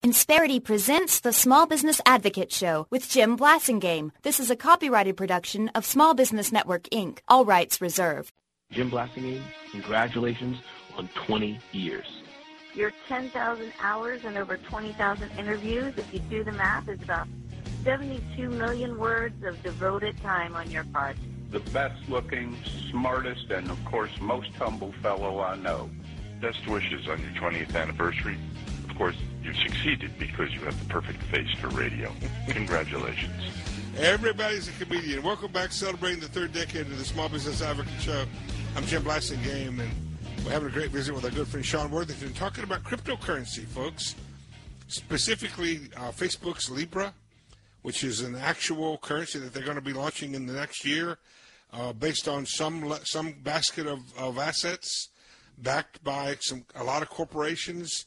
Insperity presents the Small Business Advocate Show with Jim Blasingame. This is a copyrighted production of Small Business Network, Inc. All rights reserved. Jim Blasingame, congratulations on 20 years. Your 10,000 hours and over 20,000 interviews, if you do the math, is about 72 million words of devoted time on your part. The best-looking, smartest, and, of course, most humble fellow I know. Best wishes on your 20th anniversary. Of course, you've succeeded because you have the perfect face for radio. Congratulations. Everybody's a comedian. Welcome back, celebrating the third decade of the Small Business Advocate Show. I'm Jim Blasingame, and we're having a great visit with our good friend Sean Worthington, talking about cryptocurrency, folks. Specifically, Facebook's Libra, which is an actual currency that they're going to be launching in the next year, based on some basket of assets backed by a lot of corporations.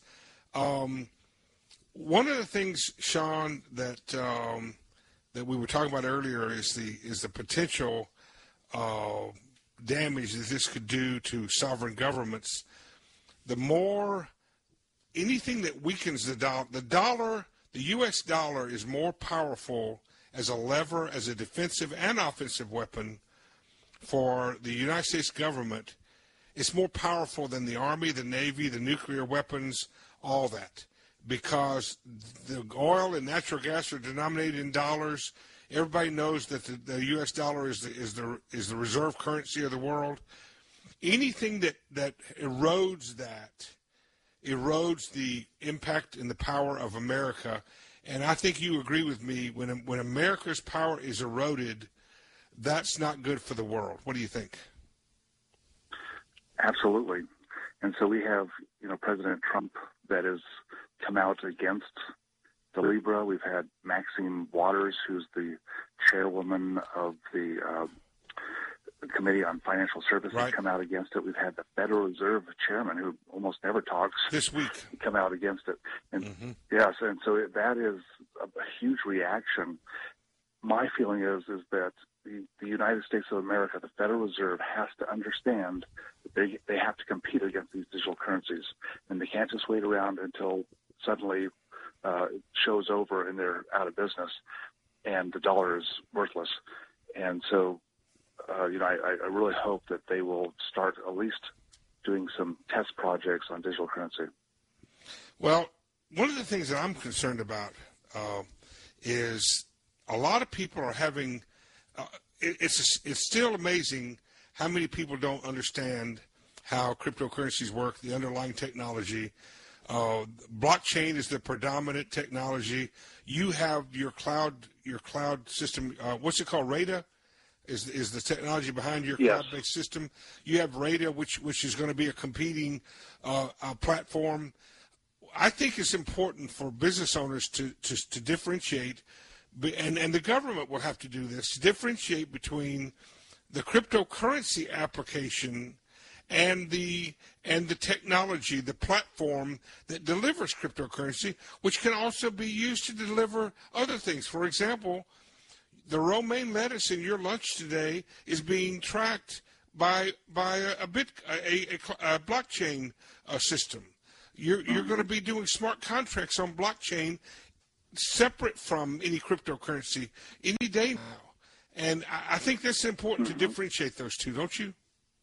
One of the things, Sean, that we were talking about earlier is the potential damage that this could do to sovereign governments. The more anything that weakens the U.S. dollar is more powerful as a lever, as a defensive and offensive weapon for the United States government. It's more powerful than the Army, the Navy, the nuclear weapons, all that, because the oil and natural gas are denominated in dollars. Everybody knows that the U.S. dollar is the reserve currency of the world. Anything that erodes the impact and the power of America. And I think you agree with me, when America's power is eroded, that's not good for the world. What do you think? Absolutely. And so we have, President Trump that has come out against the Libra. We've had Maxine Waters, who's the chairwoman of the Committee on Financial Services, right, come out against it. We've had the Federal Reserve chairman, who almost never talks, this week, come out against it. And yes, and so that is a huge reaction. My feeling is that the United States of America, the Federal Reserve, has to understand that they have to compete against these digital currencies, and they can't just wait around until suddenly it show's over and they're out of business and the dollar is worthless. And so, I really hope that they will start at least doing some test projects on digital currency. Well, one of the things that I'm concerned about is a lot of people are having it's still amazing how many people don't understand how cryptocurrencies work, the underlying technology. Blockchain is the predominant technology. You have your cloud system. What's it called? RADA is the technology behind your cloud-based system. You have RADA, which is going to be a competing platform. I think it's important for business owners to differentiate, and the government will have to do this, to differentiate between the cryptocurrency application and the technology, the platform that delivers cryptocurrency, which can also be used to deliver other things. For example, the romaine lettuce in your lunch today is being tracked by a blockchain system. You're going to be doing smart contracts on blockchain separate from any cryptocurrency any day now. And I think that's important to differentiate those two, don't you?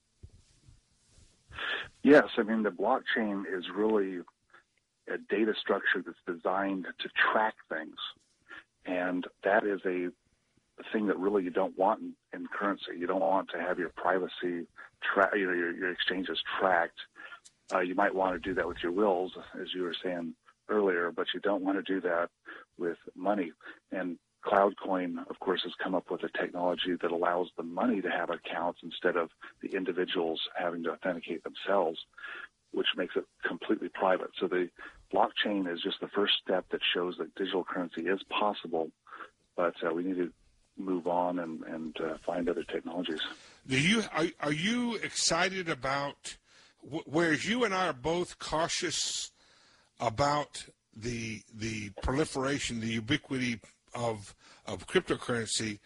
Yes, I mean, the blockchain is really a data structure that's designed to track things. And that is a thing that really you don't want in currency. You don't want to have your privacy, your exchanges tracked. You might want to do that with your wills, as you were saying earlier, but you don't want to do that with money. And CloudCoin, of course, has come up with a technology that allows the money to have accounts instead of the individuals having to authenticate themselves, which makes it completely private. So the blockchain is just the first step that shows that digital currency is possible, but we need to move on and find other technologies. Are you excited about, whereas you and I are both cautious about the proliferation, the ubiquity of cryptocurrency?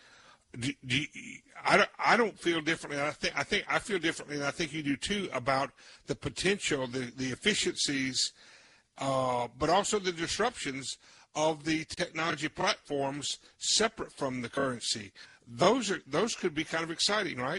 I don't feel differently. I feel differently, and I think you do too, about the potential, the efficiencies but also the disruptions of the technology platforms separate from the currency. Those could be kind of exciting, right?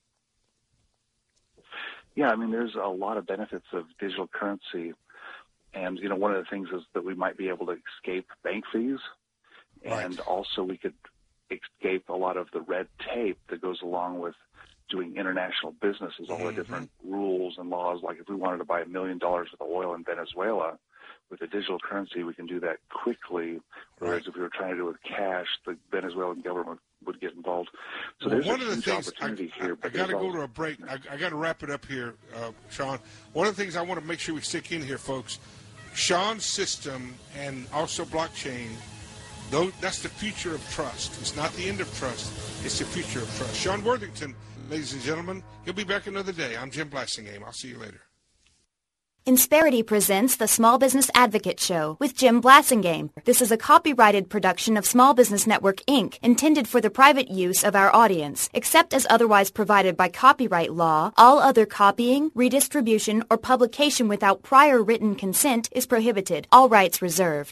Yeah, I mean, there's a lot of benefits of digital currency. And, one of the things is that we might be able to escape bank fees. Right. And also we could escape a lot of the red tape that goes along with doing international businesses, all the different rules and laws. Like if we wanted to buy $1 million worth of oil in Venezuela, with a digital currency, we can do that quickly. Whereas if we were trying to do it with cash, the Venezuelan government would get involved. So there's one a of the huge things, opportunity here. I got to go to a break. I got to wrap it up here, Sean. One of the things I want to make sure we stick in here, folks, Sean's system and also blockchain, that's the future of trust. It's not the end of trust. It's the future of trust. Sean Worthington, ladies and gentlemen, he'll be back another day. I'm Jim Blasingame. I'll see you later. Insperity presents the Small Business Advocate Show with Jim Blasingame. This is a copyrighted production of Small Business Network, Inc., intended for the private use of our audience. Except as otherwise provided by copyright law, all other copying, redistribution, or publication without prior written consent is prohibited. All rights reserved.